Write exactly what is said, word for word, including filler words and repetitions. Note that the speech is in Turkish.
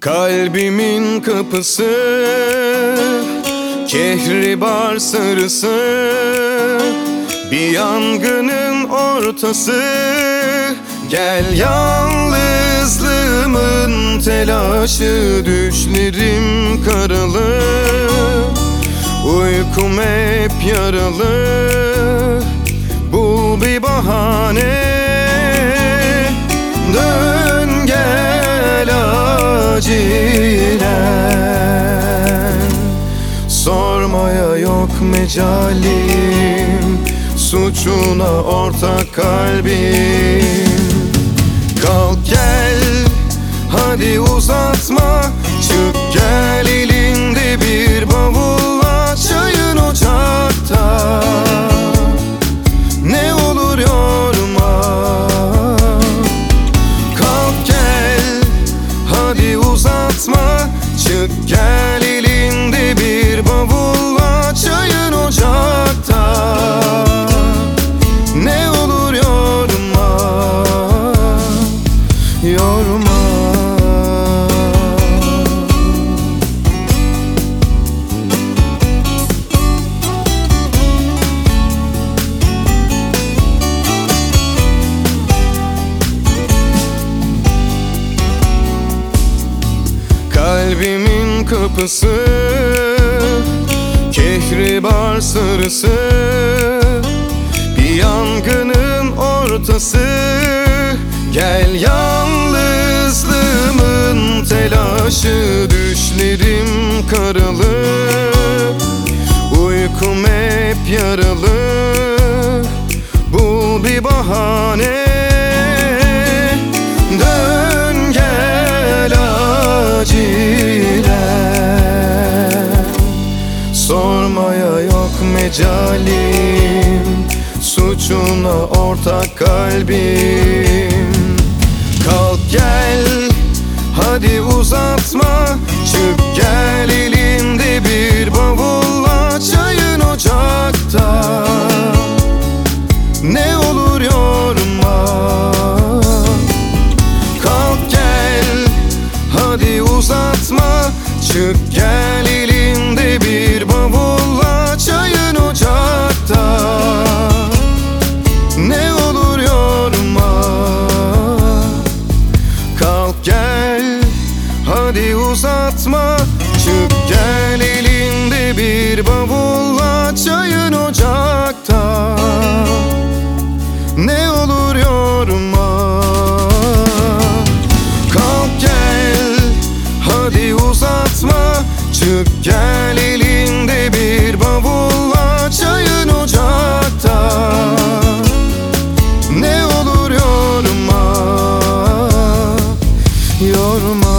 Kalbimin kapısı, kehribar sarısı, bir yangının ortası. Gel, yalnızlığımın telaşı, düşlerim karalı, uykum hep yaralı. Bul bir bahane, dön gel acilen. Sormaya yok mecalim, suçuna ortak kalbim. Kalk gel, hadi uzatma, çık gel, elinde bir bavulla, çayın ocakta. Ne olur yorma. Kalk gel, hadi uzatma, çık gel, elinde bir bavulla, çayın ocakta. Ne olur yorma, yorma. Kalbimin kapısı, kehribar sarısı, bir yangının ortası. Gel, yalnızlığımın telaşı, düşlerim karalı, uykum hep yaralı. Bul bir bahane, dön gel acilen. Sormaya yok mecalim, suçuna ortak kalbim. Kalk gel, hadi uzatma, çık gel, elinde bir bavulla, çayın ocakta. Ne olur yorma. Kalk gel, hadi uzatma, çık gel, elinde bir bavulla, çayın ocakta. Ne olur yorma. Kalk gel, hadi uzatma, çık gel, elinde bir bavulla, çayın ocakta. Ne olur yorma. Kalk gel, hadi uzatma, çık gel, elinde bir bavulla, çayın ocakta. Ne olur yorma, yorma.